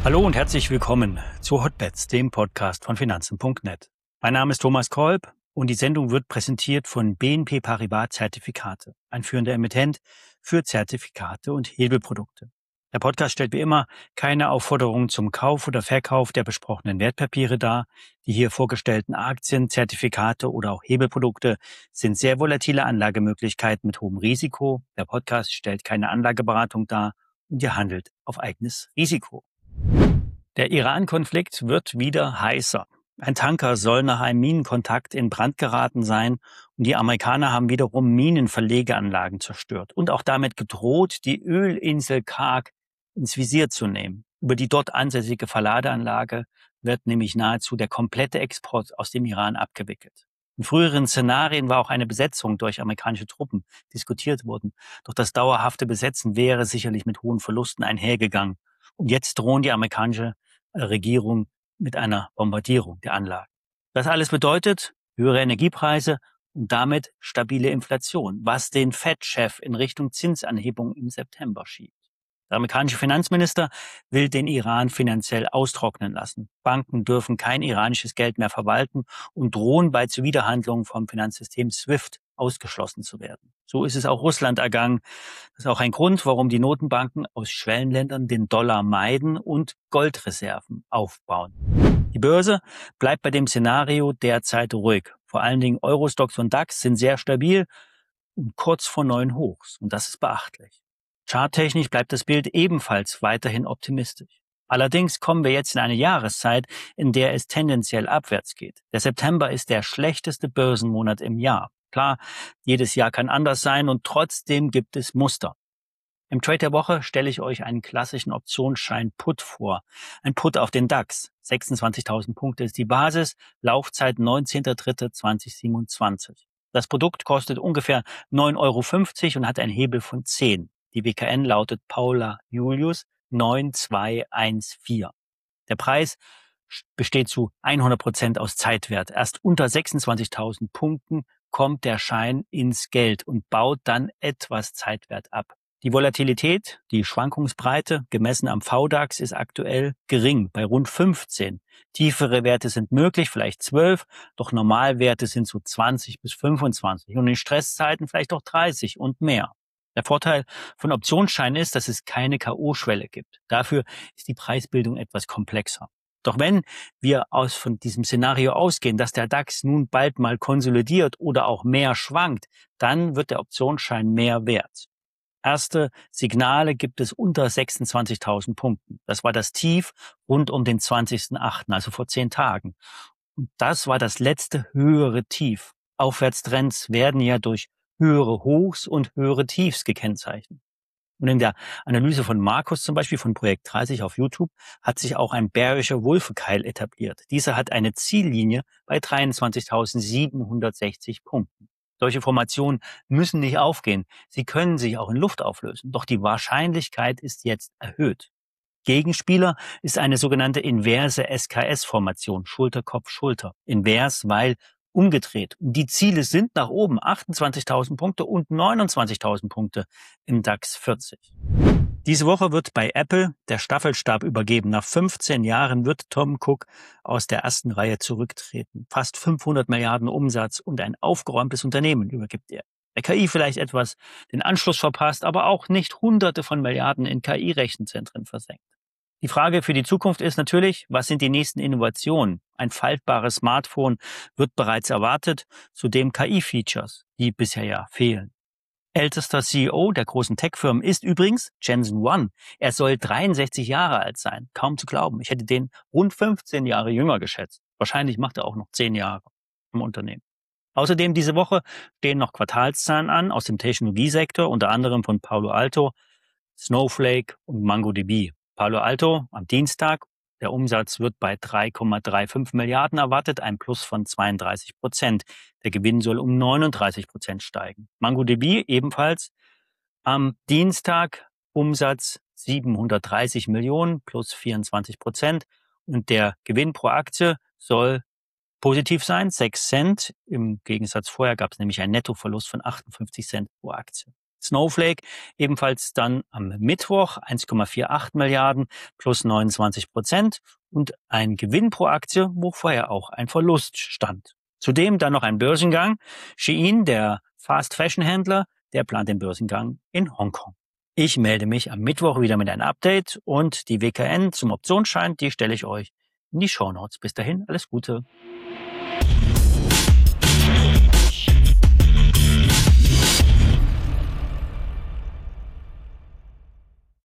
Hallo und herzlich willkommen zu Hotbets, dem Podcast von Finanzen.net. Mein Name ist Thomas Kolb und die Sendung wird präsentiert von BNP Paribas Zertifikate, ein führender Emittent für Zertifikate und Hebelprodukte. Der Podcast stellt wie immer keine Aufforderung zum Kauf oder Verkauf der besprochenen Wertpapiere dar. Die hier vorgestellten Aktien, Zertifikate oder auch Hebelprodukte sind sehr volatile Anlagemöglichkeiten mit hohem Risiko. Der Podcast stellt keine Anlageberatung dar und ihr handelt auf eigenes Risiko. Der Iran-Konflikt wird wieder heißer. Ein Tanker soll nach einem Minenkontakt in Brand geraten sein und die Amerikaner haben wiederum Minenverlegeanlagen zerstört und auch damit gedroht, die Ölinsel Karg ins Visier zu nehmen. Über die dort ansässige Verladeanlage wird nämlich nahezu der komplette Export aus dem Iran abgewickelt. In früheren Szenarien war auch eine Besetzung durch amerikanische Truppen diskutiert worden, doch das dauerhafte Besetzen wäre sicherlich mit hohen Verlusten einhergegangen. Und jetzt drohen die amerikanische Regierung mit einer Bombardierung der Anlagen. Das alles bedeutet höhere Energiepreise und damit stabile Inflation, was den Fed-Chef in Richtung Zinsanhebung im September schiebt. Der amerikanische Finanzminister will den Iran finanziell austrocknen lassen. Banken dürfen kein iranisches Geld mehr verwalten und drohen bei Zuwiderhandlungen vom Finanzsystem SWIFT ausgeschlossen zu werden. So ist es auch Russland ergangen. Das ist auch ein Grund, warum die Notenbanken aus Schwellenländern den Dollar meiden und Goldreserven aufbauen. Die Börse bleibt bei dem Szenario derzeit ruhig. Vor allen Dingen Eurostoxx und DAX sind sehr stabil und kurz vor neuen Hochs. Und das ist beachtlich. Charttechnisch bleibt das Bild ebenfalls weiterhin optimistisch. Allerdings kommen wir jetzt in eine Jahreszeit, in der es tendenziell abwärts geht. Der September ist der schlechteste Börsenmonat im Jahr. Klar, jedes Jahr kann anders sein und trotzdem gibt es Muster. Im Trade der Woche stelle ich euch einen klassischen Optionsschein Put vor. Ein Put auf den DAX. 26.000 Punkte ist die Basis, Laufzeit 19.03.2027. Das Produkt kostet ungefähr 9,50 € und hat einen Hebel von 10. Die WKN lautet Paula Julius 9214. Der Preis besteht zu 100% aus Zeitwert. Erst unter 26.000 Punkten kommt der Schein ins Geld und baut dann etwas Zeitwert ab. Die Volatilität, die Schwankungsbreite, gemessen am VDAX, ist aktuell gering, bei rund 15. Tiefere Werte sind möglich, vielleicht 12, doch Normalwerte sind so 20 bis 25 und in Stresszeiten vielleicht auch 30 und mehr. Der Vorteil von Optionsscheinen ist, dass es keine K.O.-Schwelle gibt. Dafür ist die Preisbildung etwas komplexer. Doch wenn wir von diesem Szenario ausgehen, dass der DAX nun bald mal konsolidiert oder auch mehr schwankt, dann wird der Optionsschein mehr wert. Erste Signale gibt es unter 26.000 Punkten. Das war das Tief rund um den 20.08., also vor 10 Tagen. Und das war das letzte höhere Tief. Aufwärtstrends werden ja durch höhere Hochs und höhere Tiefs gekennzeichnet. Und in der Analyse von Markus zum Beispiel von Projekt 30 auf YouTube hat sich auch ein bearischer Wolfekeil etabliert. Dieser hat eine Ziellinie bei 23.760 Punkten. Solche Formationen müssen nicht aufgehen. Sie können sich auch in Luft auflösen. Doch die Wahrscheinlichkeit ist jetzt erhöht. Gegenspieler ist eine sogenannte inverse SKS-Formation, Schulter, Kopf, Schulter. Invers, weil umgedreht. Die Ziele sind nach oben 28.000 Punkte und 29.000 Punkte im DAX 40. Diese Woche wird bei Apple der Staffelstab übergeben. Nach 15 Jahren wird Tom Cook aus der ersten Reihe zurücktreten. Fast 500 Milliarden Umsatz und ein aufgeräumtes Unternehmen übergibt er. Der KI vielleicht etwas den Anschluss verpasst, aber auch nicht Hunderte von Milliarden in KI-Rechenzentren versenkt. Die Frage für die Zukunft ist natürlich, was sind die nächsten Innovationen? Ein faltbares Smartphone wird bereits erwartet, zudem KI-Features, die bisher ja fehlen. Ältester CEO der großen Tech-Firmen ist übrigens Jensen Huang. Er soll 63 Jahre alt sein. Kaum zu glauben. Ich hätte den rund 15 Jahre jünger geschätzt. Wahrscheinlich macht er auch noch 10 Jahre im Unternehmen. Außerdem diese Woche stehen noch Quartalszahlen an aus dem Technologiesektor, unter anderem von Palo Alto, Snowflake und MongoDB. Palo Alto am Dienstag. Der Umsatz wird bei 3,35 Milliarden erwartet, ein Plus von 32%. Der Gewinn soll um 39% steigen. MongoDB ebenfalls am Dienstag Umsatz 730 Millionen plus 24%. Und der Gewinn pro Aktie soll positiv sein, 6 Cent. Im Gegensatz vorher gab es nämlich einen Nettoverlust von 58 Cent pro Aktie. Snowflake ebenfalls dann am Mittwoch 1,48 Milliarden plus 29% und ein Gewinn pro Aktie, wo vorher auch ein Verlust stand. Zudem dann noch ein Börsengang. Shein, der Fast-Fashion-Händler, der plant den Börsengang in Hongkong. Ich melde mich am Mittwoch wieder mit einem Update und die WKN zum Optionsschein, die stelle ich euch in die Shownotes. Bis dahin, alles Gute.